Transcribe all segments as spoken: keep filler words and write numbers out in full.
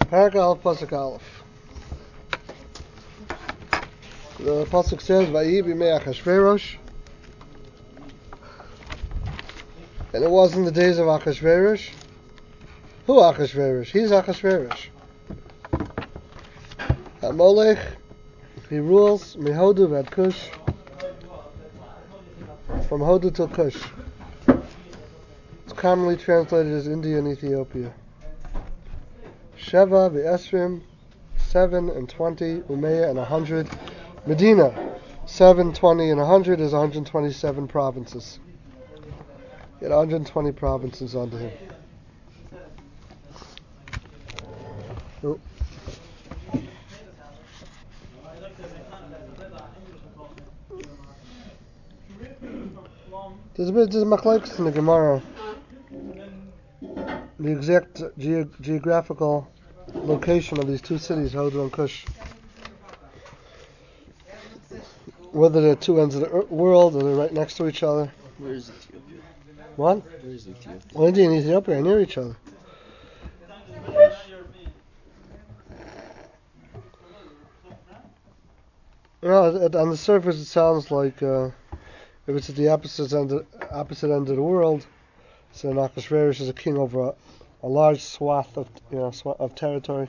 Parak Aleph, Pasuk Aleph. The Pasuk says, Vayi b'mei Achashverosh. And it was in the days of Achashverosh. Who Achashverosh? He's Achashverosh. Molech, he rules Mihodu Vad Kush. From Hodu to Kush. It's commonly translated as India and Ethiopia. Sheva v'esrim, seven and twenty, Umeya and a hundred. Medina, seven, twenty, and a hundred is one hundred twenty-seven provinces. He had one hundred twenty provinces under him. Oh. There's a bit, there's a machlokes in the Gemara. The exact ge- geographical location of these two cities, Hodu and Kush. Whether they're two ends of the world or they're right next to each other. Where is Ethiopia? What? Where is Ethiopia? Well, India and Ethiopia are near each other. You know, on the surface it sounds like uh, if it's at the opposite end of, opposite end of the world, so Achashverosh is a king over a, a large swath of you know swath of territory,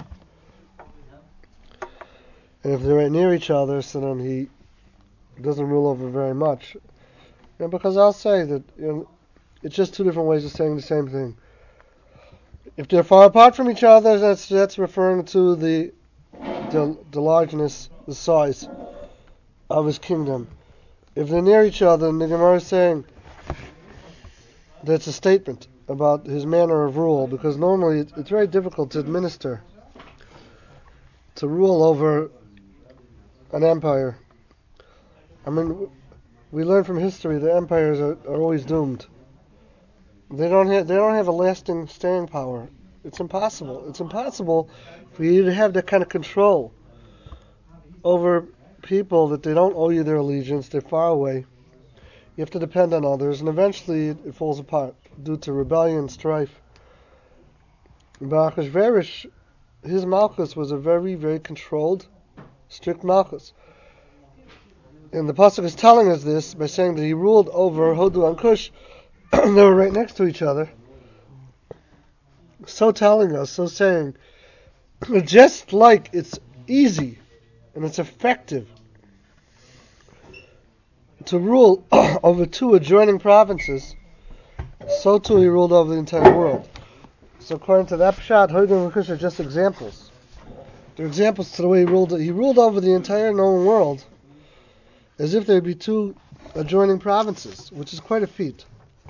and if they're right near each other, so then he doesn't rule over very much. You know, because I'll say that you know it's just two different ways of saying the same thing. If they're far apart from each other, that's that's referring to the the, the largeness, the size of his kingdom. If they're near each other, and the Gemara is saying that's a statement about his manner of rule, because normally it, it's very difficult to administer, to rule over an empire. I mean, we learn from history that empires are, are always doomed. They don't have they don't have a lasting staying power. It's impossible. It's impossible for you to have that kind of control over people that they don't owe you their allegiance. They're far away. You have to depend on others, and eventually it, it falls apart due to rebellion, strife. But Achashverosh, his malchus was a very, very controlled, strict malchus. And the pasuk is telling us this by saying that he ruled over Hodu and Kush. They were right next to each other. So telling us, so saying, just like it's easy and it's effective to rule over two adjoining provinces, so too he ruled over the entire world. So according to that pshat, Hodu and Kush are just examples. They're examples to the way he ruled. He ruled over the entire known world as if there'd be two adjoining provinces, which is quite a feat.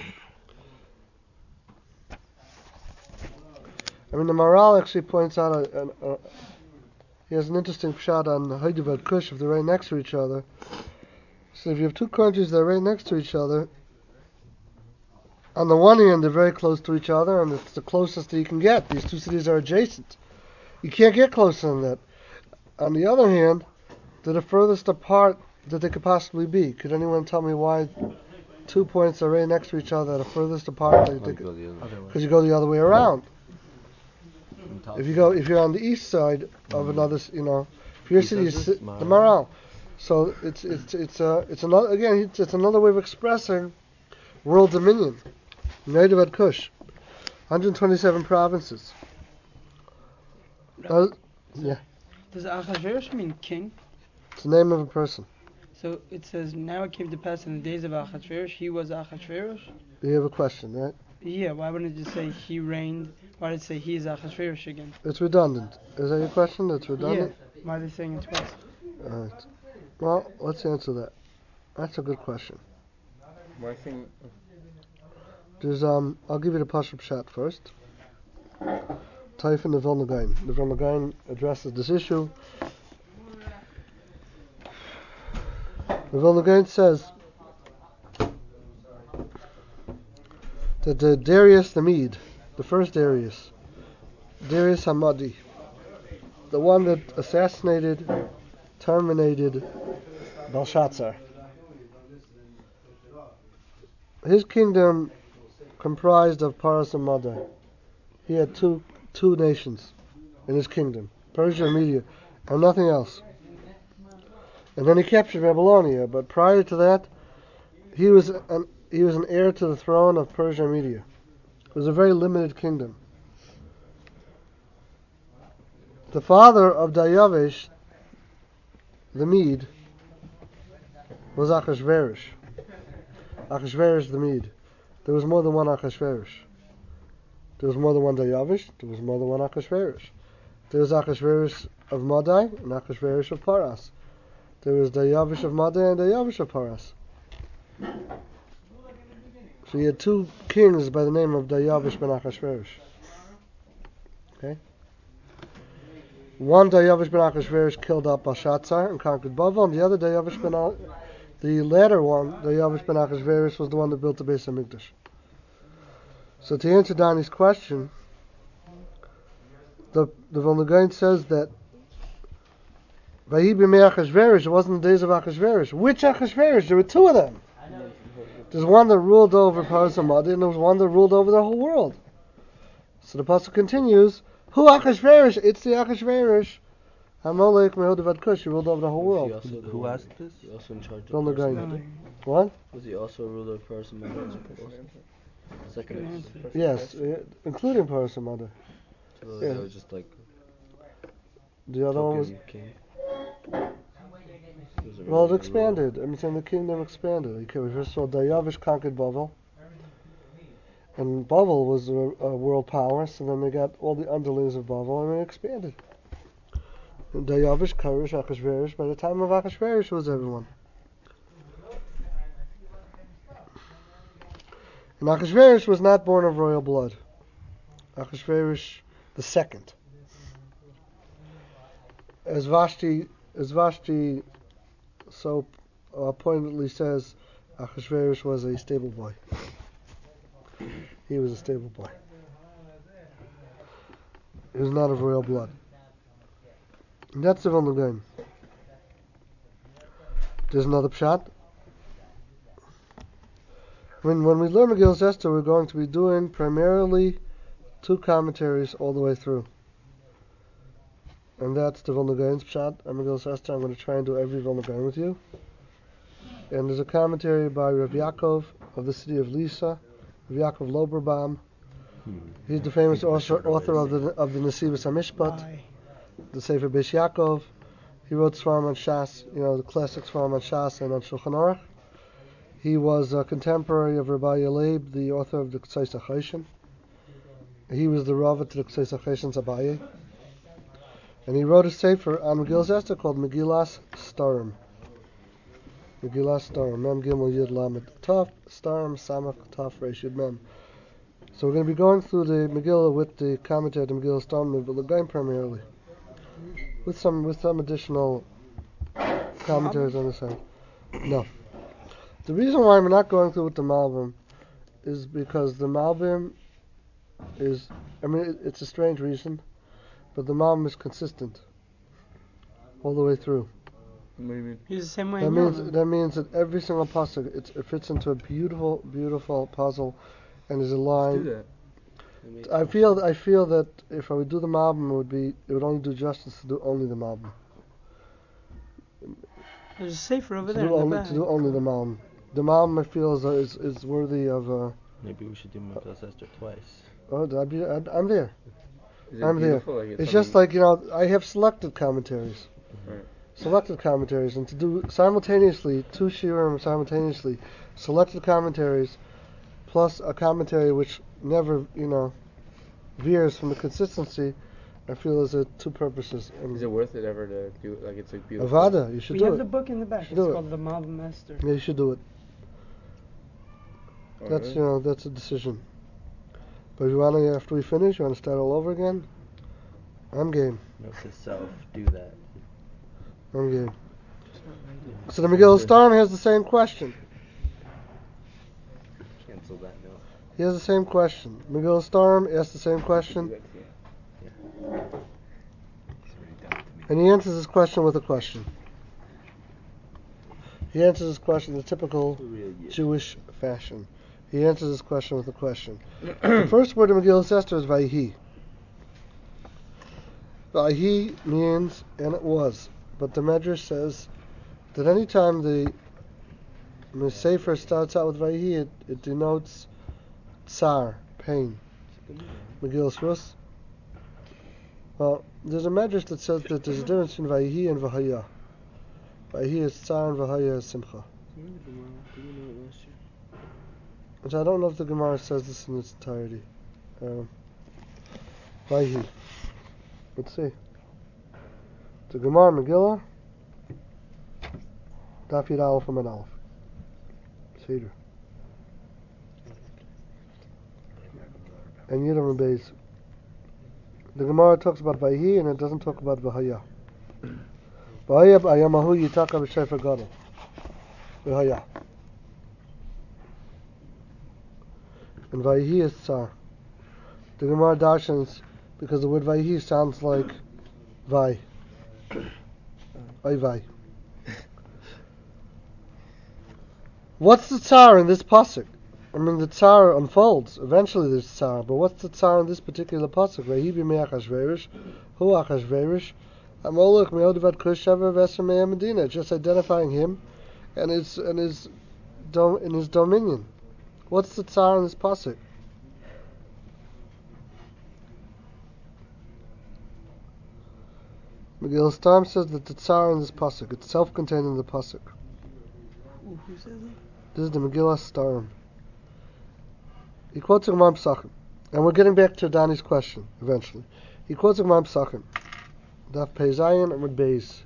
I mean, the Maharal actually points out, a, a, a, he has an interesting shot on Hodu and Kush if they're right next to each other. So if you have two countries that are right next to each other, on the one hand they're very close to each other, and it's the closest that you can get. These two cities are adjacent. You can't get closer than that. On the other hand, they're the furthest apart that they could possibly be. Could anyone tell me why two points are right next to each other, the furthest apart? Because you go the other way around. If you go, if you're on the east side of mm-hmm. another, you know, if your city is the Maharal, so it's it's it's uh it's another again it's, it's another way of expressing world dominion. Hodu Vad Kush, one hundred twenty-seven provinces. Uh, yeah. Does Achashverosh mean king? It's the name of a person. So it says, now it came to pass in the days of Achashverosh, he was Achashverosh? You have a question, right? Yeah, why wouldn't it just say he reigned? Why did it say he is Achashverosh again? It's redundant. Is that your question? It's redundant? Yeah. Why are they saying it twice? Alright. Well, let's answer that. That's a good question. My thing... There's, um, I'll give you the Pashup shot first. Typhon the Vilna Gaon. The Vilna Gaon addresses this issue. The Vilna Gaon says that the Darius the Mede, the first Darius, Darius Hamadi, the one that assassinated, terminated Belshazzar, his kingdom comprised of Paras and Madar. He had two two nations in his kingdom, Persia and Media, and nothing else. And then he captured Babylonia, but prior to that, he was an he was an heir to the throne of Persia and Media. It was a very limited kingdom. The father of Dayavish, the Mede, was Achashverosh. Achashverosh the Mede. There was more than one Achashverosh. There was more than one Dayavish. There was more than one Achashverosh. There was Achashverosh of Madai and Achashverosh of Paras. There was Dayavish of Madai and Dayavish of Paras. So you had two kings by the name of Dayavish ben Achashverosh. Okay? One Dayavish ben Achashverosh killed out Belshazzar and conquered Bavel, and the other Dayavish ben Al- the latter one, Dayavish ben Achashverosh, was the one that built the Beis Hamikdash. So to answer Donnie's question, the the Vilna Gaon says that Vahi b'mei Achashverosh, it wasn't the days of Achashverosh. Which Achashverosh? There were two of them. There's one that ruled over Paras and Madi, and there was one that ruled over the whole world. So the pasuk continues, Hu Achashverosh, it's the Achashverosh. Hamelech me'odav Kush, he ruled over the whole Was he world. also the Who one- asked this? Was he also in charge of Vilna Persia? Gaon. What? Was he also a ruler of Persia and Media? Second answer. Yes, uh, including Paras and Madi. So Yeah. that was just like The other one was, token king. He was a well, it really good expanded. I'm saying the kingdom expanded. Okay, we first saw Dayavish conquered Bavel. And Bavel was a, a world power, so then they got all the underlings of Bavel and it expanded. And Dayavish, Koresh, Achashverosh, by the time of Achashverosh was everyone. And Achashverosh was not born of royal blood. Achashverosh the second. As Vashti, as Vashti so uh, poignantly says, Achashverosh was a stable boy. He was a stable boy. He was not of royal blood. And that's the Vilna Gaon. There's another pshat. When when we learn Megillas Esther, we're going to be doing primarily two commentaries all the way through. And that's the Vilna Gaon's pshat. And Megillas Esther, I'm going to try and do every Vilna Gaon with you. And there's a commentary by Rav Yaakov of the city of Lisa, Rav Yaakov Loberbaum. He's the famous author, author of the of the Nesivos HaMishpat, Why? the Sefer Beis Yaakov. He wrote Svarim on Shas, you know, the classic Svarim on Shas and on Shulchan Aruch. He was a contemporary of Rabbi Yaleib, the author of the Ksais HaChoshen. He was the Rava to the Ksais HaChoshen's Abaye. And he wrote a sefer on Megillas Esther called Megillas Starim. Megillas Starim. Mem Gimel Yud Lamed Taf Starim Samach Taf Reish Yud Mem. So we're going to be going through the Megillah with the commentary to Megillah Starim, but we're going primarily with some with some additional commentaries on the side. No. The reason why we're not going through with the Malbim is because the Malbim is, I mean, it, it's a strange reason, but the Malbim is consistent all the way through. What do you mean? He's the same way. That in means Yom. that means that every single pasuk it, it fits into a beautiful, beautiful puzzle, and is a Do line. that. I feel I feel that if I would do the Malbim, it would be it would only do justice to do only the Malbim. There's a safer over To there do in the only back. to do only the Malbim. The Malbim I feel is is, is worthy of. Uh, Maybe we should do Megillas Esther twice. oh, I'd be, I'd, I'm there. Is it I'm there. beautiful? Like it's It's just something- like, you know, I have selected commentaries. Right. Selected commentaries, and to do simultaneously, two shiurim simultaneously, selected commentaries, plus a commentary which never, you know, veers from the consistency, I feel is a two purposes. And Is it worth it ever to do it? Like it's like beautiful. Avada, you should We do have it. the book in the back. Should It's do it. called the Malbim Esther. Yeah, you should do it. Oh, That's, really? you know, that's a decision. But if you want to, after we finish, you want to start all over again? I'm game. Note to self, do that. I'm game. So the Megillah Starim has the same question. Cancel that note. He has the same question. Megillah Starim asks the same question, It's already done to me. and he answers his question with a question. He answers his question in the typical Real good. Jewish fashion. He answers his question with a question. The first word in Megillah Esther is Vayhi. Vayhi means, and it was. But the Medrash says that any time the, the Sefer starts out with Vayhi, it, it denotes tsar, pain. Megillus Rus. Well, there's a Medrash that says that there's a difference between Vayhi and Vahaya. Vayhi is tsar and Vahaya is simcha. Which I don't know if the Gemara says this in its entirety. Um, Vayhi. Let's see. The Gemara Megillah, Daf Yud Aleph and Aleph. Seder. And Yidam and Beis. The Gemara talks about Vayhi and it doesn't talk about Vahaya. Vahaya b'ayamahu yitaka b'shefer gadol. Vahaya. And Vayhi is tsar. The Gemara darshans because the word Vayhi sounds like Vai. Vai Vai. What's the tsar in this pasuk? I mean, the tsar unfolds. Eventually there's tsar, but what's the tsar in this particular pasuk? Vayhi b'mei Achashverosh, hu Achashverosh, Amolech me'odavat kushaver v'eser me'eh Medina. Just identifying him and his and his dom, in his dominion. What's the tsar in this pasuk? Megillah Stam says that the tsar in this pasuk, it's self-contained in the pasuk. Who, who says that? This is the Megillah Stam. He quotes a Gemara Pesachim, and we're getting back to Danny's question eventually. He quotes a Gemara Pesachim, Daf Pei Zayin and Beis.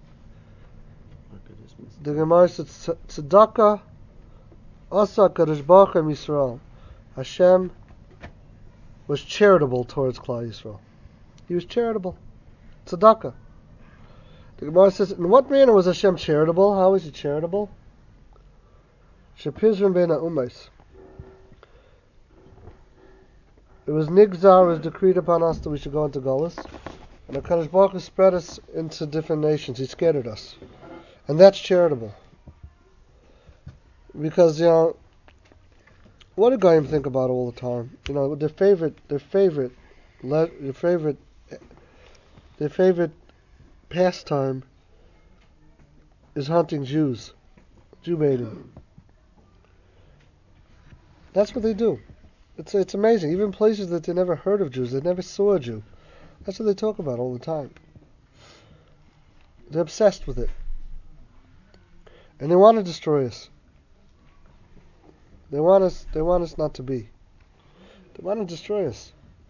The Gemara says, "Tzedakah asa Kadosh Baruch Hu Yisrael." Hashem was charitable towards Klal Yisrael. He was charitable. Tzedakah. The Gemara says, in what manner was Hashem charitable? How was he charitable? Shepizron ben ha'ummos. It was nigzar, was decreed upon us that we should go into Golus, and the Kadosh Baruch Hu spread us into different nations. He scattered us, and that's charitable. Because you know, what do Goyim think about all the time? You know, their favorite, their favorite, their favorite, their favorite pastime is hunting Jews, Jew baiting. That's what they do. It's it's amazing. Even places that they never heard of Jews, they never saw a Jew. That's what they talk about all the time. They're obsessed with it, and they want to destroy us. They want us. They want us not to be. They want to destroy us.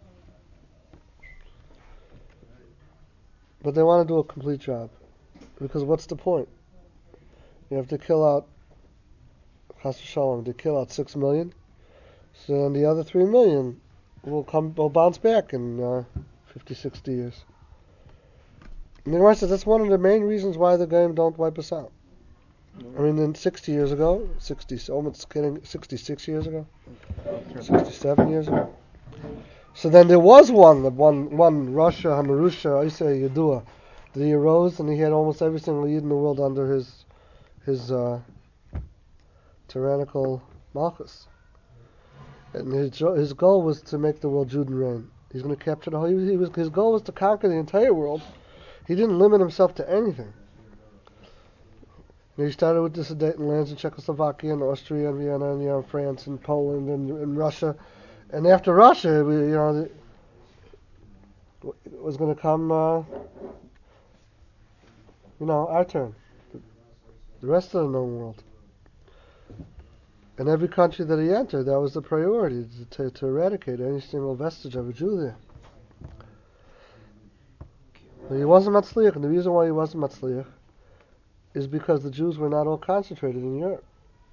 But they want to do a complete job. Because what's the point? You have to kill out, Chas v'shalom, they kill out six million. So then the other three million will come, will bounce back in uh, fifty, sixty years. And the Gemara says that's one of the main reasons why the Goyim don't wipe us out. I mean, in sixty years ago, sixty, almost kidding, sixty-six years ago, sixty-seven years ago. So then there was one, one, one Russia, Hamarusha, Isa Yedua, that he arose and he had almost every single Yid in the world under his his uh, tyrannical malchus. And his his goal was to make the world Juden reign. He's going to capture the whole. He, he was his goal was to conquer the entire world. He didn't limit himself to anything. And he started with the Sudeten lands in Czechoslovakia and Austria and Vienna and you know, France and Poland and, and Russia. And after Russia, we, you know, it was going to come, uh, you know, our turn. The rest of the known world. And every country that he entered, that was the priority, to, to eradicate any single vestige of a Jew there. But he wasn't Matzliach, and the reason why he wasn't Matzliach is because the Jews were not all concentrated in Europe.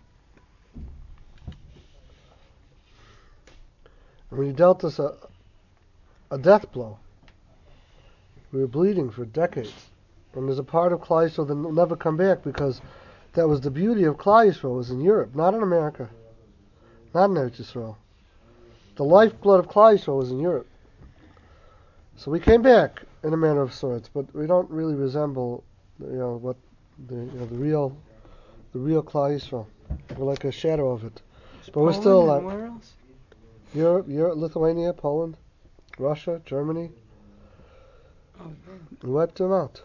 And when he dealt us a, a death blow, we were bleeding for decades. And there's a part of Klal Yisrael that will never come back because that was the beauty of Klal Yisrael, was in Europe, not in America, not in Eretz Yisrael. The lifeblood of Klal Yisrael was in Europe. So we came back in a manner of sorts, but we don't really resemble, you know, what the you know, the real, the real Klal Yisrael. We're like a shadow of it. But we're Poland still and like where else? Europe, Europe, Lithuania, Poland, Russia, Germany. Oh, He wiped them out.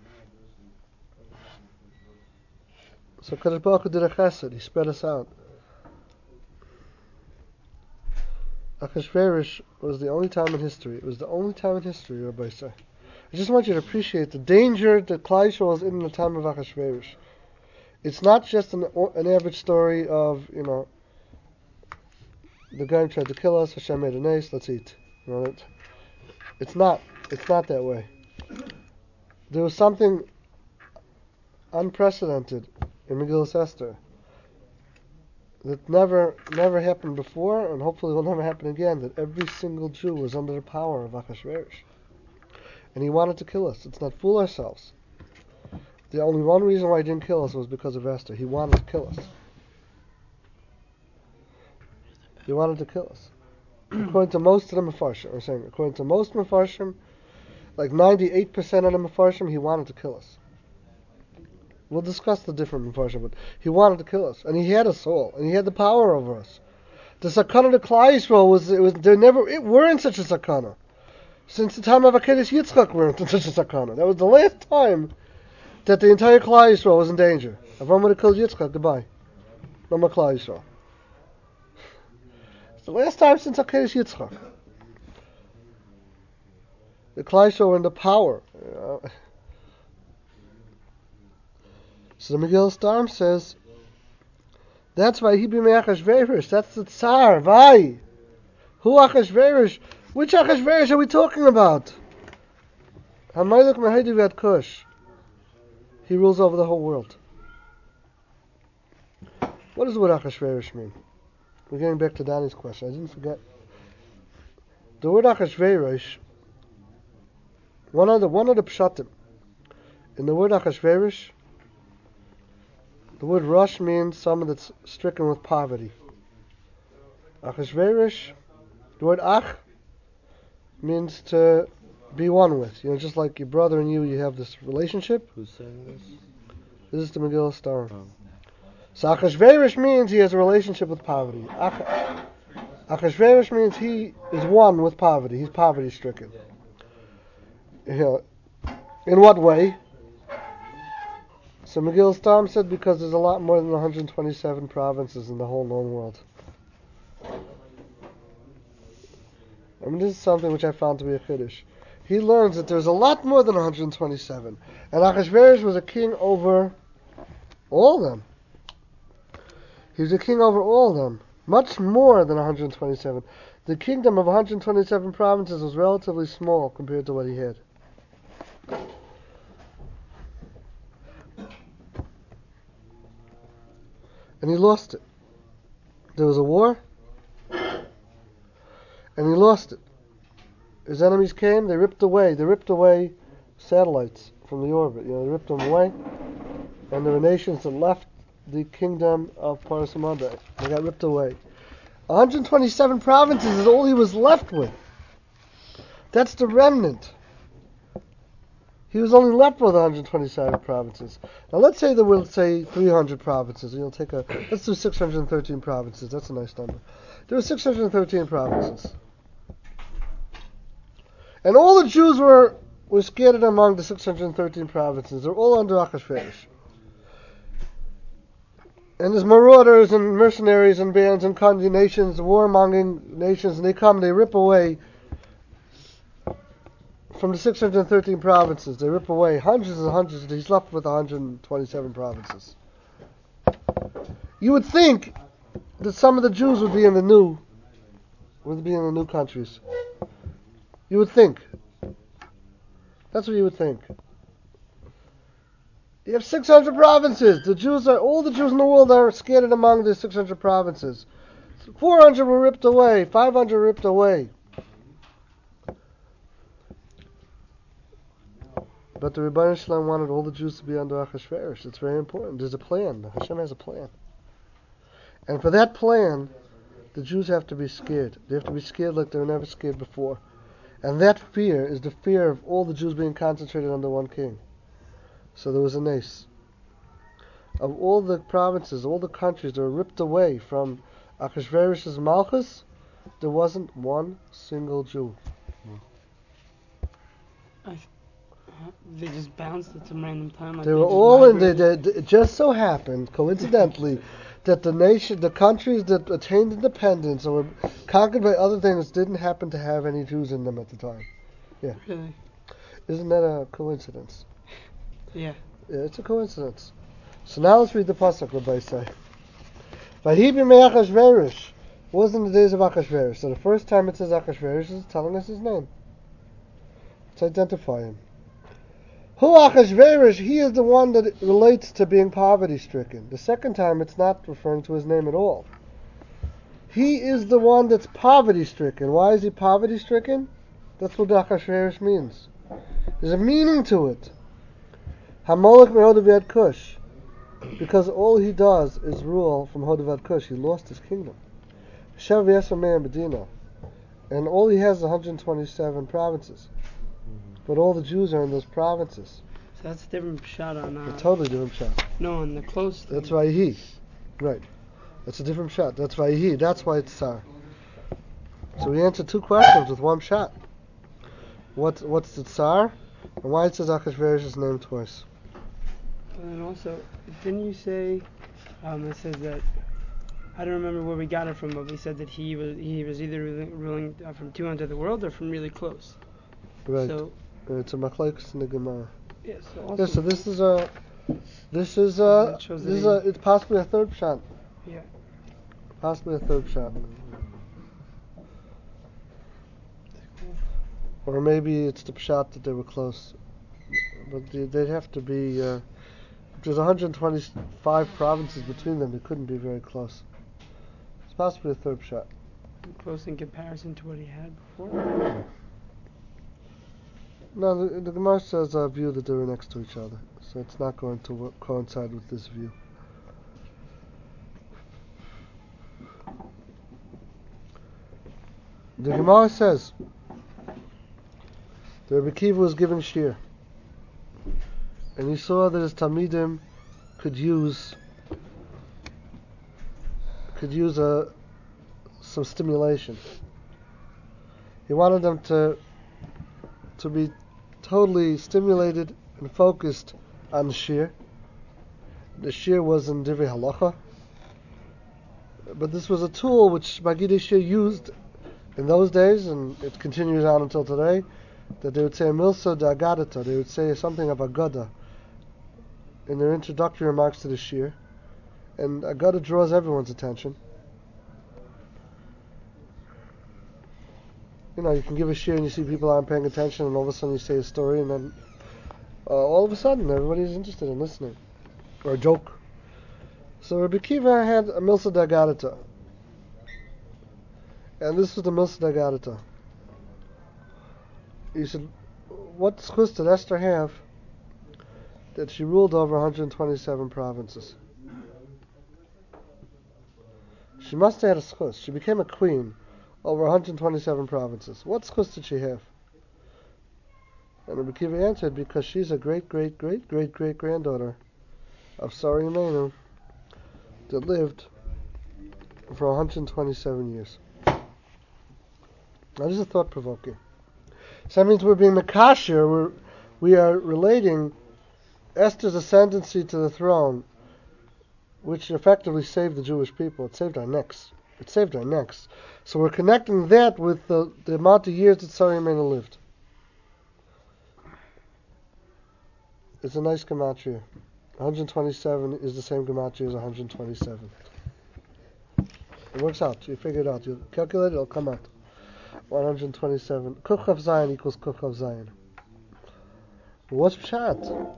So Kadosh Baruch Hu did a chesed. He spread us out. Achashverosh was the only time in history. It was the only time in history, Rabbi say. I just want you to appreciate the danger that Klal Yisrael was in the time of Achashverosh. It's not just an, an average story of, you know, the guy tried to kill us, Hashem made an ace, let's eat. You know, it, it's not. It's not that way. There was something unprecedented in Megillas Esther that never never happened before, and hopefully will never happen again, that every single Jew was under the power of Achashverosh. And he wanted to kill us. Let's not fool ourselves. The only one reason why he didn't kill us was because of Esther. He wanted to kill us. He wanted to kill us. According to most of the Mefarshim, I'm saying, according to most Mefarshim, like ninety-eight percent of the Mefarshim, he wanted to kill us. We'll discuss the different Mefarshim, but he wanted to kill us. And he had us all. And he had the power over us. The Sakana to Klal Yisrael was, it was, there never, it weren't such a Sakana. Since the time of Akedah Yitzchak, we weren't such a Sakana. That was the last time that the entire Klal Yisrael was in danger. Avram would have killed Yitzchak, goodbye. No more Klal Yisrael. It's the last time since Akedah Yitzchak. The Klal Yisrael were in the power. You know. So the Megillah Stam says, that's why he be Achashverosh. That's the Tsar. Why? Who Achashverosh? Which Achashverosh are we talking about? Hamaylik Mahedi Vat Kush. He rules over the whole world. What does the word Achashverosh mean? We're getting back to Danny's question. I didn't forget. The word Achashverosh, one of the one of the pshatim in the word Achashverosh, the word Rosh means someone that's stricken with poverty. Achashverosh, the word Ach means to be one with. You know, just like your brother and you, you have this relationship. Who's saying this? This is the Megillah Star. Oh. So Achashverosh means he has a relationship with poverty. Ach- Achashverosh means he is one with poverty. He's poverty stricken. You know, in what way? So Megillah Stam said because there's a lot more than one hundred twenty-seven provinces in the whole known world. I mean, this is something which I found to be a chiddush. He learns that there's a lot more than one hundred twenty-seven. And Achashverosh was a king over all of them. He was a king over all of them. Much more than one hundred twenty-seven. The kingdom of one hundred twenty-seven provinces was relatively small compared to what he had. And he lost it. There was a war, and he lost it. His enemies came, they ripped away, they ripped away satellites from the orbit. You know, they ripped them away, and there were nations that left the kingdom of Paras Hamada. They got ripped away. one hundred twenty-seven provinces is all he was left with. That's the remnant. He was only left with one hundred twenty-seven provinces. Now let's say there were, say, three hundred provinces. You'll take a, let's do six hundred thirteen provinces. That's a nice number. There were six hundred thirteen provinces. And all the Jews were, were scattered among the six hundred thirteen provinces. They're all under Achashverosh. And there's marauders and mercenaries and bands and country nations, warmongering nations, and they come, they rip away from the six hundred thirteen provinces. They rip away hundreds and hundreds, and he's left with one hundred twenty-seven provinces. You would think that some of the Jews would be in the new, would be in the new countries. You would think. That's what you would think. You have six hundred provinces. The Jews are, all the Jews in the world are scattered among the six hundred provinces. four hundred were ripped away. five hundred were ripped away. But the Rebbeinu Shalom wanted all the Jews to be under Achashverosh. It's very important. There's a plan. Hashem has a plan. And for that plan, the Jews have to be scared. They have to be scared like they were never scared before. And that fear is the fear of all the Jews being concentrated under one king. So there was a nace. Of all the provinces, all the countries that were ripped away from Achashverosh's Malchus, there wasn't one single Jew. they just bounced at some random time. Like They were just all in. They, migrated. they, it just so happened, coincidentally, that the nation, the countries that attained independence or were conquered by other things, didn't happen to have any Jews in them at the time. Really? Isn't that a coincidence? Yeah. Yeah, it's a coincidence. So now let's read the pasuk. Rabbi say, "Vahi b'mei Achashverosh." Was in the days of Achashverosh. So the first time it says Achashverosh is telling us his name. Let's identify him. Who Achashverosh? He is the one that relates to being poverty-stricken. The second time it's not referring to his name at all. He is the one that's poverty-stricken. Why is he poverty-stricken? That's what Achashverosh means. There's a meaning to it. Hamolech me'Hodav Kush. Because all he does is rule from Hodav Kush. He lost his kingdom. Shav Yesar Me'er Medina. And all he has is one hundred twenty-seven provinces. But all the Jews are in those provinces. So that's a different shot on. Uh, A totally different shot. No, on the close. That's thing. why he. Right. That's a different shot. That's why he. That's why it's Tsar. So we answered two questions with one shot. What's what's the Tsar? And why it says Achashverosh's name twice. And also, didn't you say? Um, it says that. I don't remember where we got it from, but we said that he was he was either ruling, ruling uh, from two ends of the world or from really close. Right. So Uh, it's a machlokes in the Gemara. yeah. So also, Yeah, so this is a, this is a, That shows this is that a, it's possibly a third shot. Yeah. Possibly a third shot. Or maybe it's the shot that they were close. But they, they'd have to be, uh, there's one hundred twenty-five provinces between them, they couldn't be very close. It's possibly a third shot. close in comparison to what he had before. No, the, the Gemara says a view that they were next to each other, so it's not going to wo- coincide with this view. The Gemara says that Rebbe Kiva was given shir, and he saw that his talmidim could use could use a some stimulation. He wanted them to to be totally stimulated and focused on the shir. The shir was in Divrei Halacha, but this was a tool which Magidei Shir used in those days, and it continues on until today, that they would say Milsa de Agadata, they would say something of Agada in their introductory remarks to the shir, and Agada draws everyone's attention. You know, you can give a shir and you see people aren't paying attention, and all of a sudden you say a story, and then uh, all of a sudden everybody's interested in listening, or a joke. So Rabbi Kiva had a Milsa de Agadata, and this was the Milsa de Agadata. He said, what schus did Esther have that she ruled over one hundred twenty-seven provinces? She must have had a schus. She became a queen over one hundred twenty-seven provinces. What schus did she have? And Rabbi Kiva answered, because she's a great, great, great, great, great granddaughter of Sari Imenu that lived for one hundred twenty-seven years. Now this is thought-provoking. So that means we're being Makashir, we're, we are relating Esther's ascendancy to the throne, which effectively saved the Jewish people. It saved our necks. It saved our necks. So we're connecting that with the, the amount of years that Sari Imenu lived. It's a nice gematria. one hundred twenty-seven is the same gematria as one hundred twenty-seven. It works out. You figure it out. You calculate it, it'll come out. one hundred twenty-seven. Kuchav Zion equals Kuchav Zion. What's Pshat?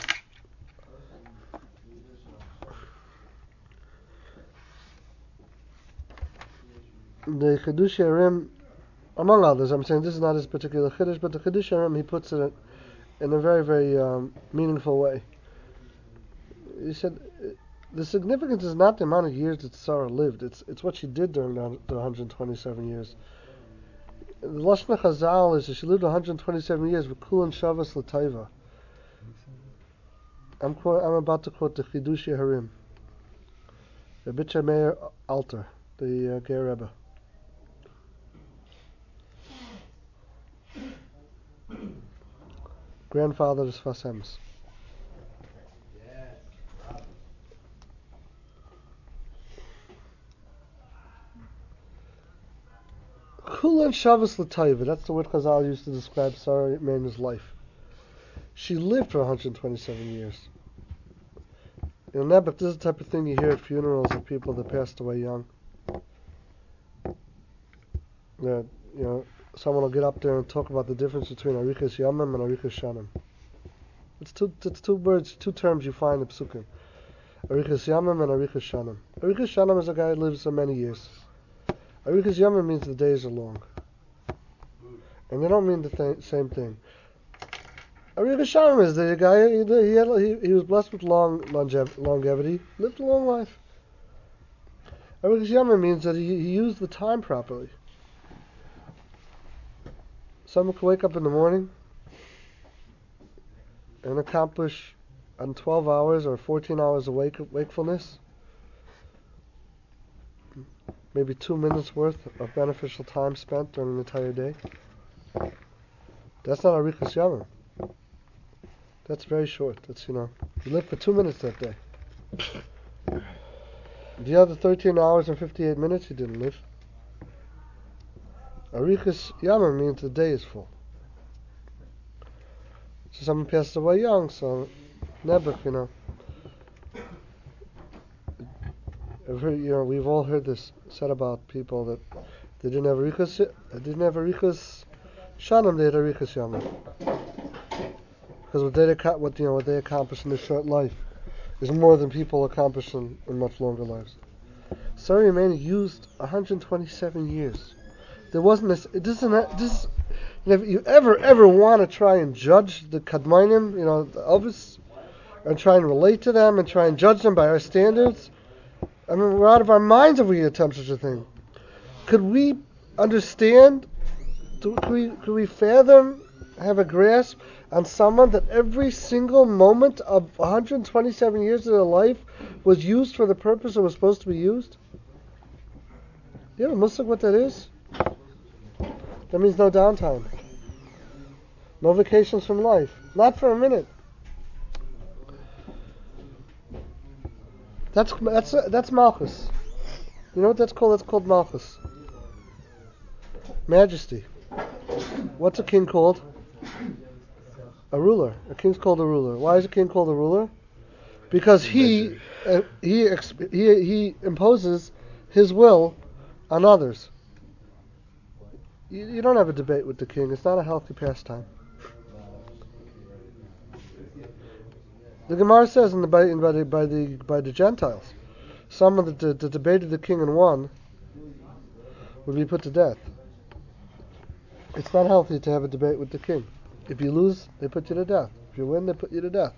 The Chidush Arim, among others, I'm saying this is not his particular Chiddush, but the Chidush Arim, he puts it in a very, very um, meaningful way. He said, the significance is not the amount of years that Sarah lived, it's it's what she did during the, the one hundred twenty-seven years. The Lashon Chazal is that she lived one hundred twenty-seven years with Kulan Shavas L'Taiva. I'm, quote, I'm about to quote the Chidush Harim, the Bitcher Meir Alter, the uh, Ger Rebbe. grandfather of Sfas Emes. Kulan Shabbos L'Taiva, that's the word Chazal used to describe Sarah Imeinu's life. She lived for one hundred twenty-seven years. You know, Nebuch, this is the type of thing you hear at funerals of people that passed away young. That, you know, someone will get up there and talk about the difference between Arichas Yamim and Arichas Shanim. It's two, it's two words, two terms you find in Psukim. Arichas Yamim and Arichas Shanim. Arichas Shanim is a guy who lives so many years. Arichas Yamim means the days are long. And they don't mean the th- same thing. Arichas Shanim is the guy, he, he, had, he, he was blessed with long longev- longevity, lived a long life. Arichas Yamim means that he, he used the time properly. Someone can wake up in the morning and accomplish in twelve hours or fourteen hours of wake, wakefulness maybe two minutes worth of beneficial time spent during an entire day. That's not Arichas Yamim. That's very short. That's, you know, you live for two minutes that day. The other thirteen hours and fifty-eight minutes you didn't live. Arichas Yamim means the day is full. So someone passed away young, so Nebuch, you know. I've heard, you know, we've all heard this said about people that they didn't have Arichas, they didn't have Arichas Shanim, they had Arichas Yamim. Because what they what you know what they accomplished in this short life is more than people accomplish in, in much longer lives. Sarah Imeinu used one hundred twenty-seven years. There wasn't this. It doesn't. This. If you ever ever want to try and judge the Kadmainim, you know, the Elvis, and try and relate to them and try and judge them by our standards, I mean, we're out of our minds if we attempt such a thing. Could we understand? Do, could we could we fathom, have a grasp on someone that every single moment of one hundred twenty-seven years of their life was used for the purpose it was supposed to be used? You know, Muslim, what that is? That means no downtime. No vacations from life. Not for a minute. That's that's uh, that's Malchus. You know what that's called? That's called Malchus. Majesty. What's a king called? A ruler. A king's called a ruler. Why is a king called a ruler? Because he uh, he, exp- he he imposes his will on others. You, you don't have a debate with the king. It's not a healthy pastime. The Gemara says in the by, in, by the by the by the Gentiles, someone that, that, that debated the king and won would be put to death. It's not healthy to have a debate with the king. If you lose, they put you to death. If you win, they put you to death.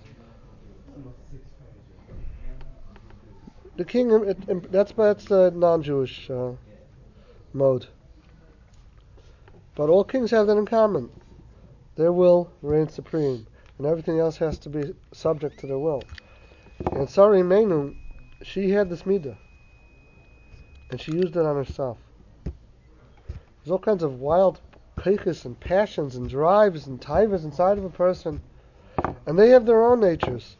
The king, it, it, that's that's the non-Jewish uh, mode. But all kings have that in common. Their will reigns supreme, and everything else has to be subject to their will. And Sarah Imeinu, she had this midah, and she used it on herself. There's all kinds of wild kaiches and passions and drives and taivas inside of a person, and they have their own natures.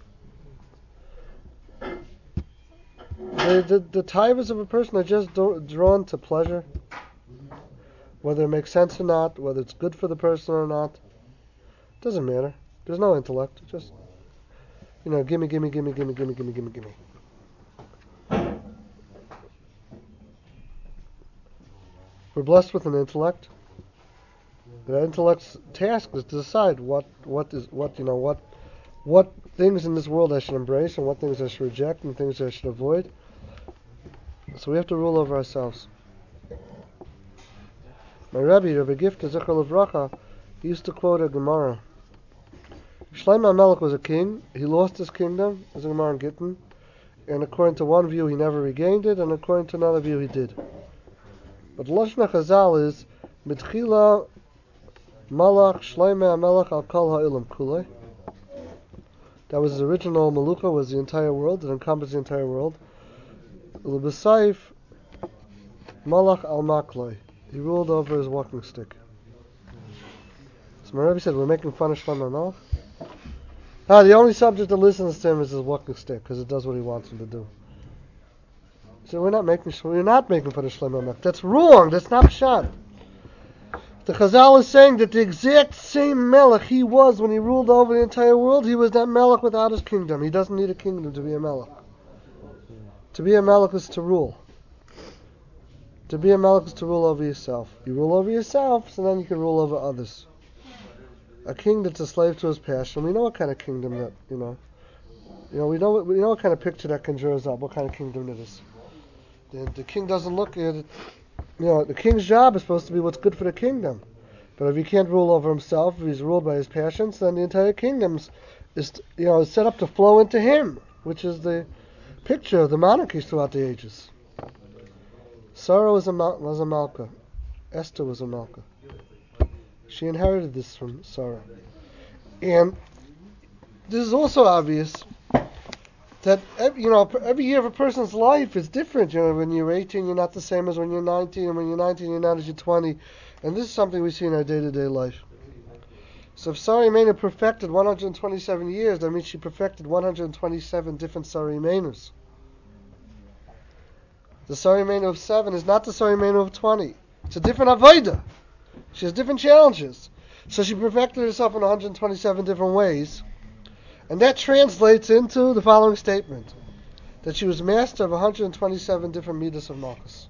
The, the, the taivas of a person are just do, drawn to pleasure, whether it makes sense or not, whether it's good for the person or not. Doesn't matter. There's no intellect. It's just, you know, gimme, gimme, gimme, gimme, gimme, gimme, gimme, gimme. We're blessed with an intellect. The intellect's task is to decide what, what is what you know what what things in this world I should embrace and what things I should reject and things I should avoid. So we have to rule over ourselves. My Rebbe, Rebbe Gifta Zichar Livracha, he used to quote a Gemara. Shlomo HaMelech was a king. He lost his kingdom, as a Gemara in Gittin, and according to one view he never regained it, and according to another view he did. But Lashon Chazal is Mitchila Malach Shlomo HaMelech Al Kol Ha'ilam Kulei. That was his original Malucha, was the entire world, it encompassed the entire world. L'B'Saif Malach Al Maklei. He ruled over his walking stick. So my Rebbe said, we're making fun of Shlomo HaMelech. Ah, the only subject that listens to him is his walking stick, because it does what he wants him to do. So we're not making we're not making for the Shlomo Melech. That's wrong. That's not pshat. The Chazal is saying that the exact same Melech he was when he ruled over the entire world, he was that Melech without his kingdom. He doesn't need a kingdom to be a Melech. To be a Melech is to rule. To be a Melech is to rule over yourself. You rule over yourself, so then you can rule over others. A king that's a slave to his passion, we know what kind of kingdom that, you know. You know, we know we know what kind of picture that conjures up, what kind of kingdom it is. The, the king doesn't look at it. You know, the king's job is supposed to be what's good for the kingdom. But if he can't rule over himself, if he's ruled by his passions, then the entire kingdom is, you know, is set up to flow into him, which is the picture of the monarchies throughout the ages. Sarah was a, was a Malka. Esther was a Malka. She inherited this from Sarah. And this is also obvious that, you know, every year of a person's life is different. You know, when you're eighteen, you're not the same as when you're nineteen, and when you're nineteen, you're not as you're twenty. And this is something we see in our day-to-day life. So if Sarah Imeinu perfected one hundred twenty-seven years, that means she perfected one hundred twenty-seven different Sarah Imeinus. The Sarah Imeinu of seven is not the Sarah Imeinu of twenty. It's a different avodah. She has different challenges. So she perfected herself in one hundred twenty-seven different ways. And that translates into the following statement, that she was master of one hundred twenty-seven different midas of Malchus.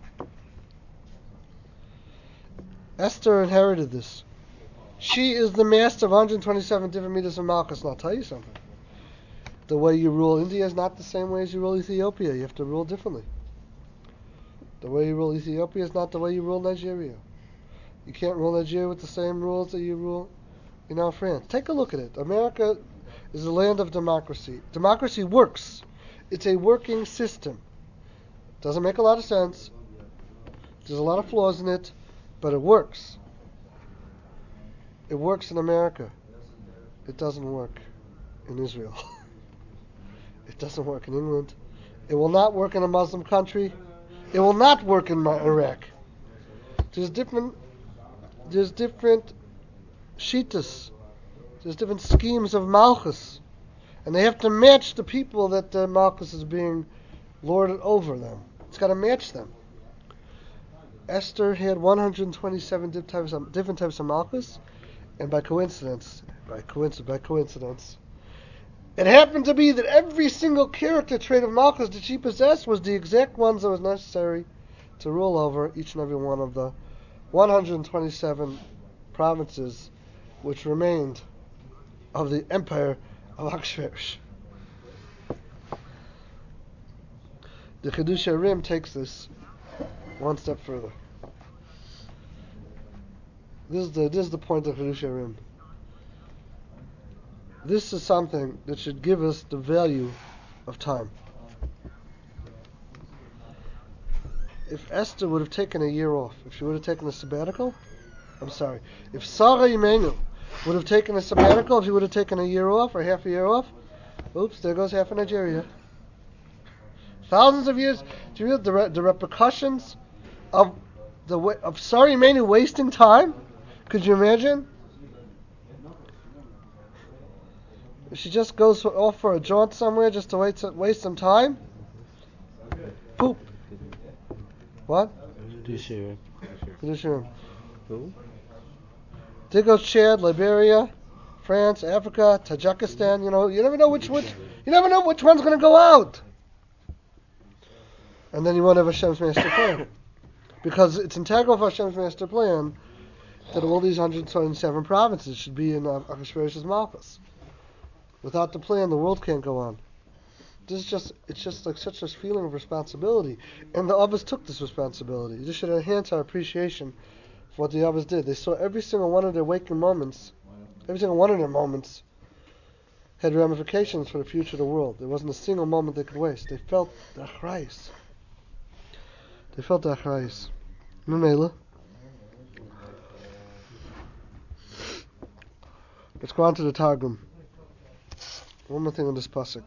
Esther inherited this. She is the master of one hundred twenty-seven different midas of Malchus. And I'll tell you something. The way you rule India is not the same way as you rule Ethiopia. You have to rule differently. The way you rule Ethiopia is not the way you rule Nigeria. You can't rule Nigeria with the same rules that you rule, you know, France. Take a look at it. America is a land of democracy. Democracy works. It's a working system. Doesn't make a lot of sense. There's a lot of flaws in it, but it works. It works in America. It doesn't work in Israel. It doesn't work in England. It will not work in a Muslim country. It will not work in Iraq. There's different there's different shitas. There's different schemes of Malchus. And they have to match the people that uh, Malchus is being lorded over them. It's got to match them. Esther had one hundred twenty-seven different types of, different types of Malchus, and by coincidence, by coincidence, by coincidence, it happened to be that every single character trait of Malchus that she possessed was the exact ones that was necessary to rule over each and every one of the one hundred twenty-seven provinces which remained of the empire of Achshverosh. The Chiddushei Rim takes this one step further. This is the this is the point of Chiddushei Rim. This is something that should give us the value of time. If Esther would have taken a year off, if she would have taken a sabbatical, I'm sorry, if Sarah Imeinu would have taken a sabbatical, if she would have taken a year off or half a year off, oops, there goes half of Nigeria. Thousands of years. Do you realize the, re- the repercussions of the wa- of Sarah Imeinu wasting time? Could you imagine? If she just goes for, off for a jaunt somewhere just to waste, waste some time, poop. What? Chiddushei Rim. Chiddushei Rim. Who? There goes Chad, Liberia, France, Africa, Tajikistan. You know, you never know which which you never know which one's going to go out. And then you won't have Hashem's master plan, because it's integral for Hashem's master plan that all these one hundred twenty-seven provinces should be in uh, Achashverosh's Malchus. Without the plan, the world can't go on. This is just, it's just like such a feeling of responsibility. And the Avos took this responsibility. This should enhance our appreciation for what the Avos did. They saw every single one of their waking moments, every single one of their moments had ramifications for the future of the world. There wasn't a single moment they could waste. They felt the achrayus. They felt the achrayus. Memela. Let's go on to the Targum. One more thing on this pasuk.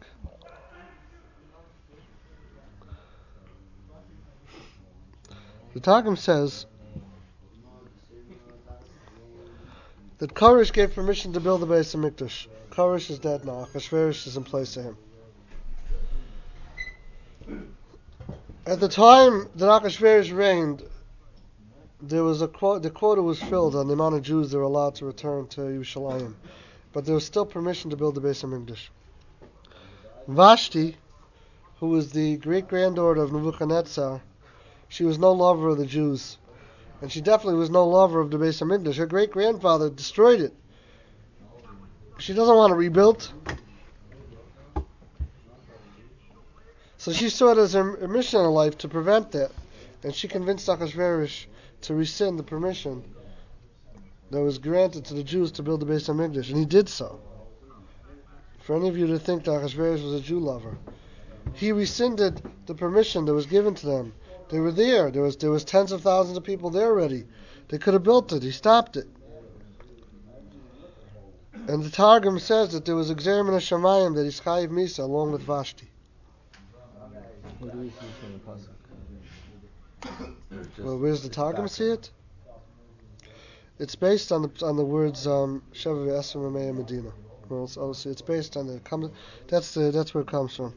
The Targum says that Koresh gave permission to build the Beis Hamikdash. Koresh is dead now. Achashverosh is in place of him. At the time that Achashverosh reigned, there was a quo- the quota was filled on the amount of Jews that were allowed to return to Yerushalayim, but there was still permission to build the Beis Hamikdash. Vashti, who was the great granddaughter of Nebuchadnezzar, she was no lover of the Jews, and she definitely was no lover of the Beis Hamikdash. Her great grandfather destroyed it. She doesn't want it rebuilt. So she saw it as her, her mission in life to prevent that. And she convinced Achashverosh to rescind the permission that was granted to the Jews to build the Beis Hamikdash. And he did so. For any of you to think that Achashverosh was a Jew lover, he rescinded the permission that was given to them. They were there. There was there was tens of thousands of people there already. They could have built it. He stopped it. And the Targum says that there was a Gzeir min Hashamayim that he's Chayiv Misa along with Vashti. What do we see from the pasuk? Or just Well, where's the Targum background? see it? It's based on the on the words um, Sheva v'Esrim Amei Medina. Well, it's obviously it's based on the comes. That's the that's where it comes from.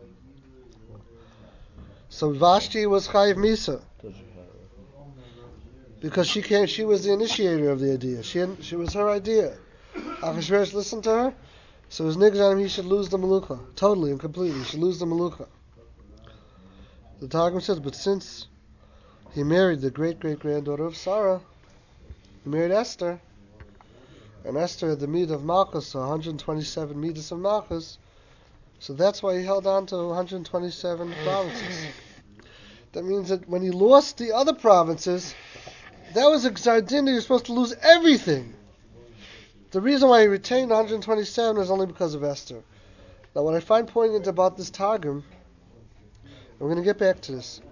So Vashti was Chayiv Misa Does you have it? because she came. She was the initiator of the idea. She had, she was her idea. Achashverosh listened to her, so his niggas on him he should lose the Maluka totally and completely. He should lose the Maluka. The Targum says, but since he married the great great granddaughter of Sarah, he married Esther, and Esther had the meat of Malchus, one hundred twenty-seven midas of Malchus, so that's why he held on to one hundred twenty-seven provinces. That means that when he lost the other provinces, that was a Gzar Din that he was supposed to lose everything. The reason why he retained one hundred twenty-seven is only because of Esther. Now what I find poignant about this Targum, and we're going to get back to this,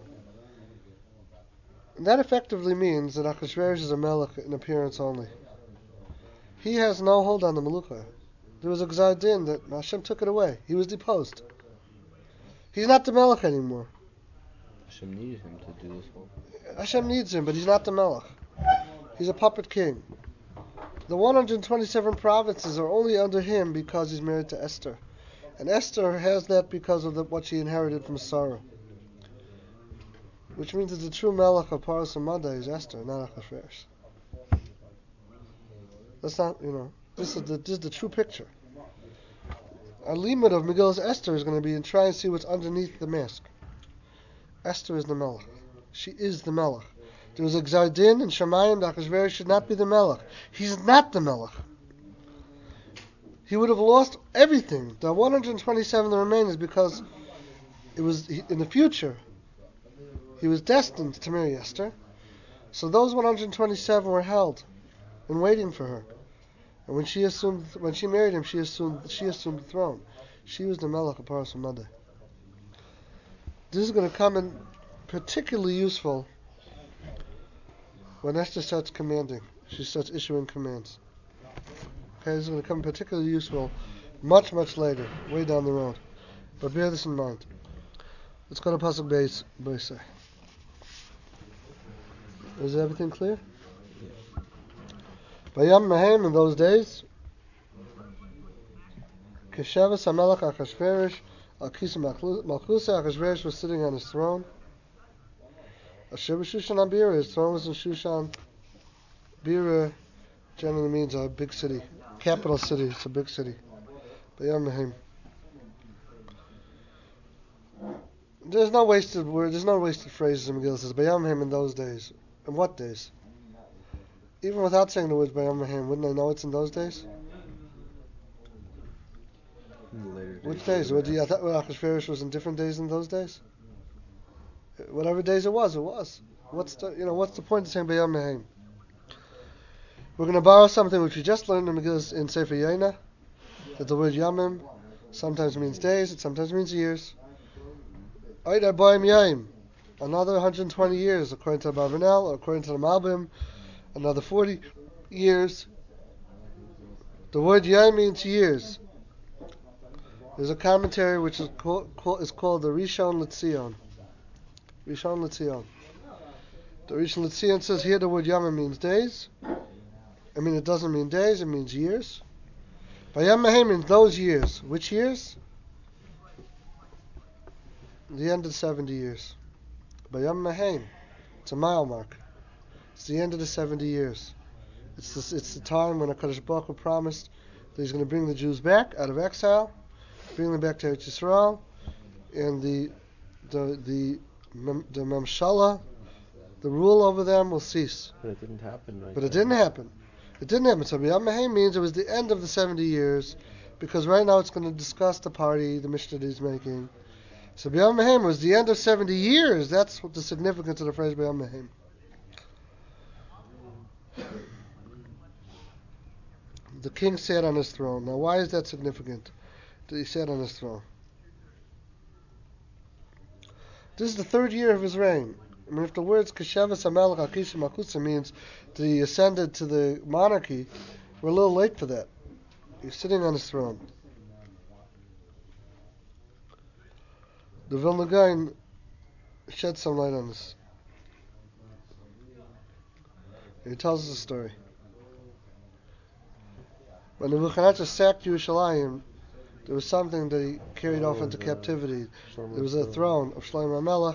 that effectively means that Achashverosh is a melech in appearance only. He has no hold on the Maluka. There was a Gzar Din that Hashem took it away. He was deposed. He's not the melech anymore. Hashem needed him to do this whole. Hashem needs him, but he's not the melech. He's a puppet king. The one hundred twenty-seven provinces are only under him because he's married to Esther. And Esther has that because of the, what she inherited from Sarah. Which means that the true melech of Paras Hamada is Esther, not Achashverosh. That's not, you know, this is the, this is the true picture. Our limit of Megillah's Esther is going to be in trying to see what's underneath the mask. Esther is the melech. She is the melech. There was a Gzar Din and Shamayim that Achashverosh should not be the melech. He's not the melech. He would have lost everything. The one hundred twenty-seven that remain is because it was he, in the future. He was destined to marry Esther. So those one hundred twenty-seven were held and waiting for her. And when she assumed, when she married him, she assumed she assumed the throne. She was the melech of Paras Hamada. This is going to come in particularly useful when Esther starts commanding. She starts issuing commands. Okay, this is going to come particularly useful much, much later, way down the road. But bear this in mind. Let's go to Pasuk Beis Beis. Is everything clear? Vayam Mahem in those days, Keshavas HaMelech Achashverosh Al Kisa Malchusa. Achashverosh was sitting on his throne. Asher Shushan Abira, his throne was in Shushan. Bira generally means a big city, capital city. It's a big city. Vayam Mahem. There's no wasted word. There's no wasted phrases in Megillah. It says Vayam Mahem in those days. In what days? Even without saying the words Vayam Mahem, wouldn't they know it's in those days? In the later days. Which days? What do you, I thought Achashverosh was in different days than those days. Whatever days it was, it was. What's the you know what's the point of saying Vayam Mahem? We're going to borrow something which we just learned in Megillah in Sefer Yaina, that the word Yamim sometimes means days, it sometimes means years. Oid Arbaim Yaim, another one hundred twenty years according to the Barbanel, or according to the Malbim, another forty years. The word Yaim means years. There's a commentary which is, called, called, is called the Rishon LeZion. Rishon LeZion. The Rishon LeZion says here the word Yamim means days, I mean, it doesn't mean days, it means years. Bayam Mehem means those years. Which years? The end of the seventy years. Bayam Mehem. It's a mile mark. It's the end of the seventy years. It's the, it's the time when HaKadosh Baruch Hu promised that He's going to bring the Jews back out of exile, bring them back to Eretz Yisrael, and the the the the Memshala, the rule over them will cease. But it didn't happen, right? But it didn't happen. It didn't happen. So B'yam Mehem means it was the end of the seventy years, because right now it's going to discuss the party the Mishnah that he's making. So B'yam Mehem was the end of seventy years. That's what the significance of the phrase B'yam Mehem. The king sat on his throne. Now, why is that significant that he sat on his throne? This is the third year of his reign. I mean, if the words Keshavas HaMelech HaKisha Malchusa means that he ascended to the monarchy, we're a little late for that. He's sitting on his throne. The Vilna Gaon shed some light on this. He tells us a story. When Nebuchadnezzar sacked Yerushalayim, there was something that he carried off into captivity. There was a throne of Shlomo HaMelech.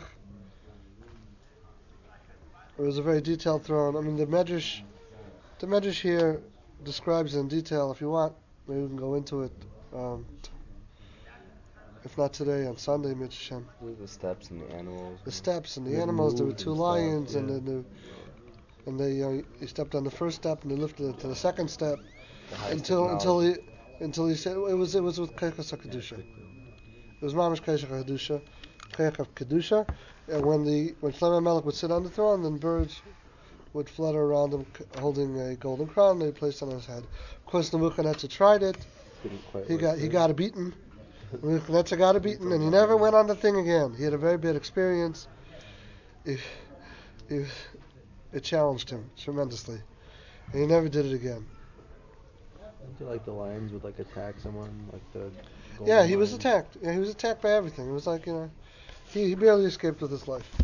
It was a very detailed throne. I mean, the Medrash, the Medrash here describes it in detail. If you want, maybe we can go into it. Um, if not today, on Sunday, Mitzvah. The steps and the animals. The steps and the They animals. There were moved two and stuff, lions, yeah. and then the, and they uh, he stepped on the first step, and they lifted it to the second step, The highest until until technology. he until he said it was it was with Keichas HaKedusha. It was Mamash Keichas HaKedusha, Keich of Kedusha, and when the when Shlomo HaMelech would sit on the throne, then birds would flutter around him, c- holding a golden crown they placed on his head. Of course, Nebuchadnezzar tried it. Didn't quite He work got he there. got a beaten. Nebuchadnezzar got a beaten, and he never went on the thing again. He had a very bad experience. It, it, it challenged him tremendously, and he never did it again. Didn't you like the lions would like attack someone, like the golden Yeah, he was lion? attacked. Yeah, he was attacked by everything. It was like, you know, he, he barely escaped with his life.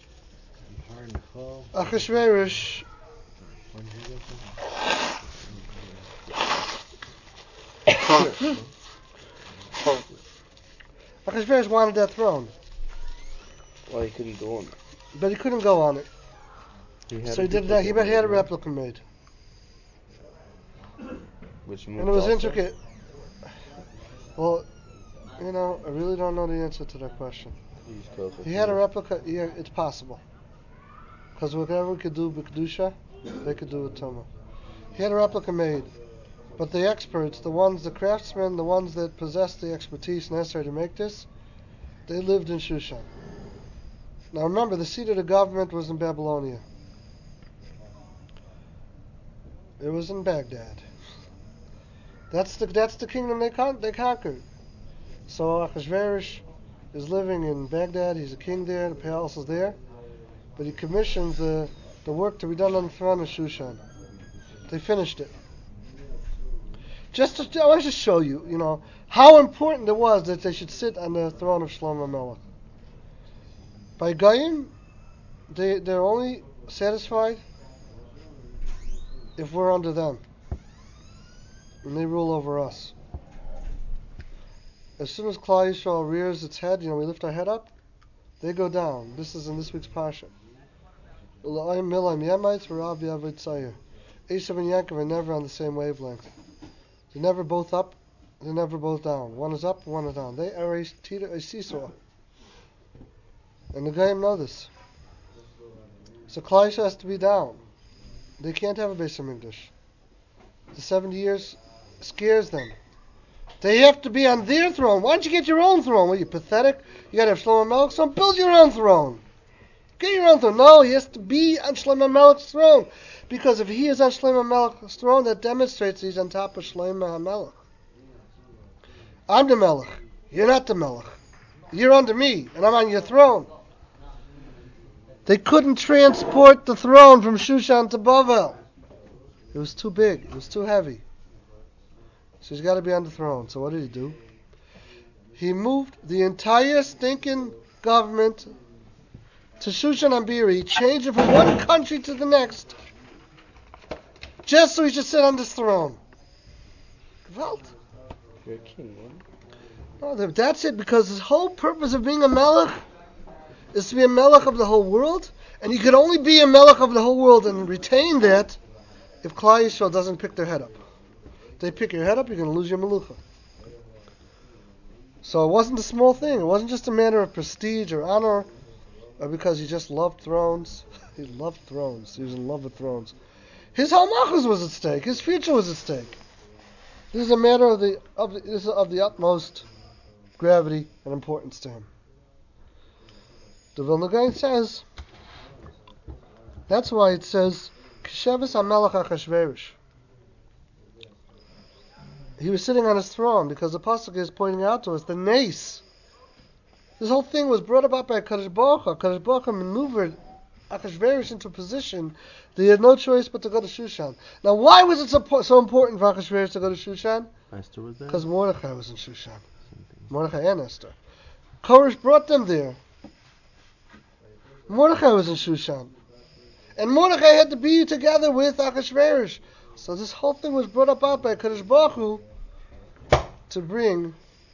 Achashverosh, When did he get there? Achashverosh wanted that throne, Well, he couldn't go on. but he couldn't go on it. He had So a he did that. He duplicate had a one, right? replica made, Which and moved it was also. intricate. Well, you know, I really don't know the answer to that question. He used to also He had a do- replica. Yeah, it's possible. Because whatever we could do with Kedusha, they could do with Tumah. He had a replica made. But the experts, the ones, the craftsmen, the ones that possessed the expertise necessary to make this, they lived in Shushan. Now remember, the seat of the government was in Babylonia. It was in Baghdad. That's the that's the kingdom they con- they conquered. So Achashverosh is living in Baghdad. He's a king there. The palace is there, but he commissioned the the work to be done on the throne of Shushan. They finished it. Just to, I want to just show you, you know, how important it was that they should sit on the throne of Shlomo HaMelech. By Goyim, they they're only satisfied if we're under them, and they rule over us. As soon as Klal Yisrael rears its head, you know, we lift our head up, they go down. This is in this week's Parsha. Elohim Milam Yemites v'Rav Yavit Tzayir. Esav and Yaakov are never on the same wavelength. They're never both up, they're never both down. One is up, one is down. They are a, tita- a seesaw. And the Goyim know this. So Klal Yisrael has to be down. They can't have a Beis HaMikdash. The seventy years scares them. They have to be on their throne. Why don't you get your own throne? What are you, pathetic? You gotta have Shlomo HaMelech, so build your own throne. Get your own throne. No, he has to be on Shlomo HaMelech's throne. Because if he is on Shlomo HaMelech's throne, that demonstrates he's on top of Shlomo HaMelech. I'm the Melech. You're not the Melech. You're under me, and I'm on your throne. They couldn't transport the throne from Shushan to Bavel. It was too big. It was too heavy. So he's got to be on the throne. So what did he do? He moved the entire stinking government to Shushan Ambiri. He changed it from one country to the next. just so he should sit on this throne. Gewalt. You're a king, man. No, that- that's it, because his whole purpose of being a melech is to be a melech of the whole world, and you could only be a melech of the whole world and retain that if Klal Yisrael doesn't pick their head up. If they pick your head up, you're going to lose your melucha. So it wasn't a small thing. It wasn't just a matter of prestige or honor, or because he just loved thrones. He loved thrones. He was in love with thrones. His whole malchus was at stake. His future was at stake. This is a matter of the of the, this is of the utmost gravity and importance to him. The Vilna Gaon says, that's why it says, Kisheves HaMelech Achashverosh. He was sitting on his throne, because the pasuk is pointing out to us the nace. This whole thing was brought about by Kadosh Baruch Hu. Kadosh Baruch Hu maneuvered Achashverosh into a position that he had no choice but to go to Shushan. Now, why was it so, so important for Achashverosh to go to Shushan? Esther was there? Because Mordechai was in Shushan. Mordechai and Esther. Koresh brought them there. Mordechai was in Shushan. And Mordechai had to be together with Achashverosh. So this whole thing was brought about by Kadosh Baruch Hu to bring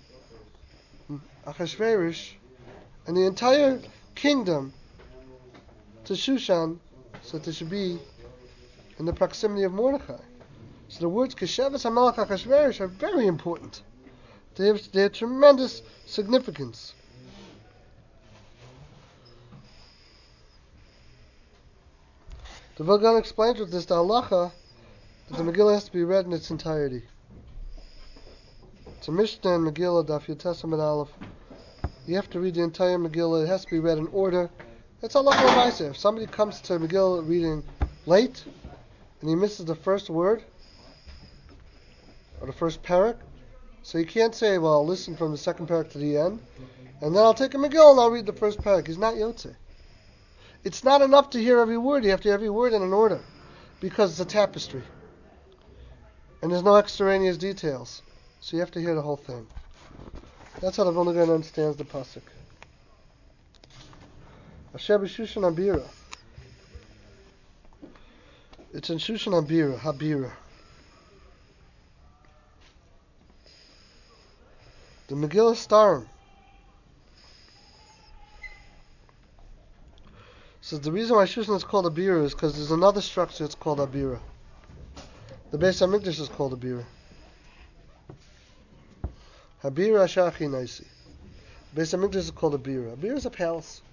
Achashverosh and the entire kingdom to Shushan, so that they should be in the proximity of Mordechai. So the words Kisheves HaMelech Achashverosh are very important. They have, they have tremendous significance. The Vilna Gaon explains with this the halacha that the Megillah has to be read in its entirety. It's a Mishnah in Megillah, Daf Yud Amud Aleph. You have to read the entire Megillah. It has to be read in order. It's halacha l'maaseh. If somebody comes to Megillah reading late and he misses the first word or the first parak, so you can't say, well, I'll listen from the second parak to the end, and then I'll take a Megillah and I'll read the first parak. He's not Yotzei. It's not enough to hear every word. You have to hear every word in an order, because it's a tapestry. And there's no extraneous details. So you have to hear the whole thing. That's how the Vilna Gaon understands the pasuk. Asher b'Shushan Habira. It's in Shushan Habira, Habira. The Megillah Starim says the reason why Shushan is called Habira is because there's another structure that's called Habira. The Beis HaMikdash is called Habira. Habira Ashachi Naisi. The Beis HaMikdash is called Habira. Habira is a palace.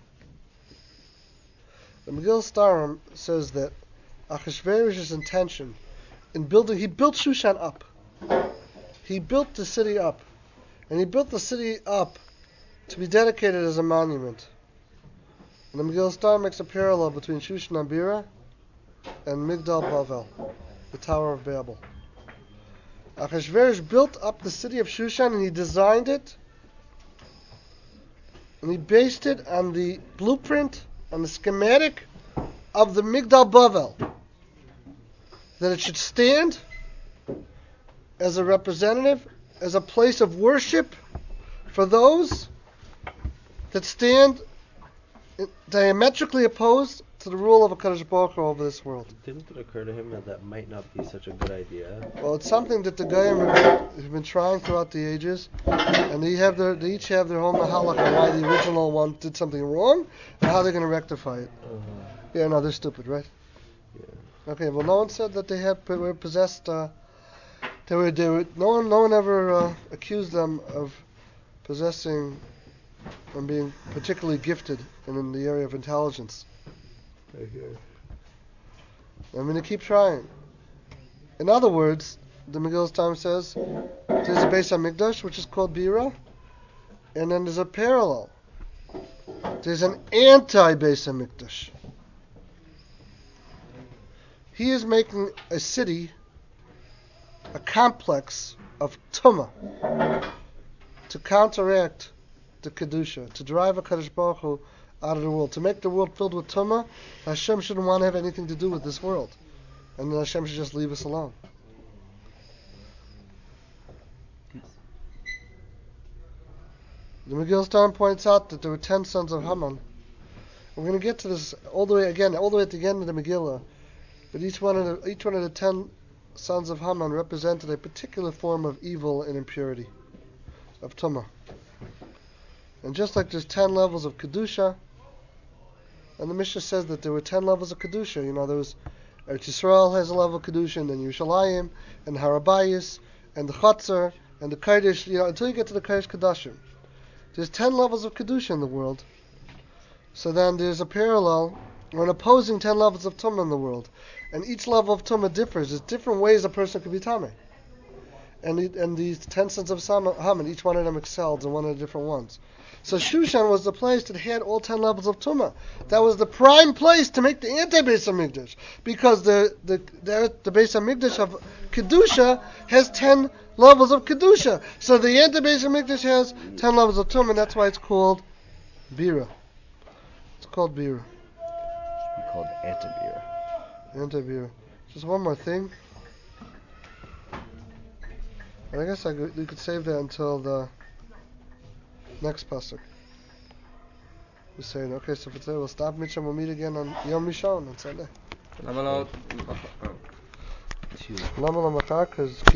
The Megillah Starim says that Achashverosh's intention in building, he built Shushan up. He built the city up. And he built the city up to be dedicated as a monument. And the Megillah Starim makes a parallel between Shushan Habira and Migdal Bavel, the Tower of Babel. Achashverosh built up the city of Shushan and he designed it, and he based it on the blueprint, on the schematic of the Migdal Bavel, that it should stand as a representative, as a place of worship for those that stand diametrically opposed to the rule of a Kadosh Baruch Hu over this world. Didn't it occur to him that that might not be such a good idea? Well, it's something that the Goyim have, have been trying throughout the ages, and they have their, they each have their own mahalach on why the original one did something wrong and how they're going to rectify it. Uh-huh. Yeah, no, they're stupid, right? Yeah. Okay, well, no one said that they had were possessed. Uh, they were, they were. No one, no one ever uh, accused them of possessing and being particularly gifted in, in the area of intelligence. I hear. I'm going to keep trying. In other words, the Megillah Starim says there's a Beis HaMikdash, which is called Bira, and then there's a parallel. There's an anti-Beis HaMikdash. He is making a city, a complex of Tumah, to counteract the Kedusha, to drive a Kadosh Baruch Hu out of the world, to make the world filled with Tumah. Hashem shouldn't want to have anything to do with this world, and then Hashem should just leave us alone. The Megillah Starim points out that there were ten sons of Haman. We're going to get to this all the way again, all the way at the end of the Megillah. But each one of the each one of the ten sons of Haman represented a particular form of evil and impurity, of tumah. And just like there's ten levels of kedusha, and the Mishnah says that there were ten levels of kedusha. You know, there was Eretz Yisrael has a level of kedusha, and then Yerushalayim, and Harabayis, and the Chatzar, and the Kodesh. You know, until you get to the Kodesh Kodashim, there's ten levels of kedusha in the world. So then there's a parallel, or an opposing ten levels of tumah in the world, and each level of tumah differs. There's different ways a person could be tameh. And the, and these ten sons of Haman, each one of them excelled in one of the different ones. So Shushan was the place that had all ten levels of tumah. That was the prime place to make the anti-Beis HaMikdash, because the the the, the Beis HaMikdash of kedusha has ten levels of kedusha. So the anti-Beis HaMikdash has ten levels of tumah, and that's why it's called bira. It's called bira. Should be called Antabir. Anti-bira. Just one more thing. I guess I could, we could save that until the next pasuk. We're saying, okay, so for today we'll stop Mishnah, we'll meet again on Yom Rishon on Sunday. למה לא... Lama la machar, 'cause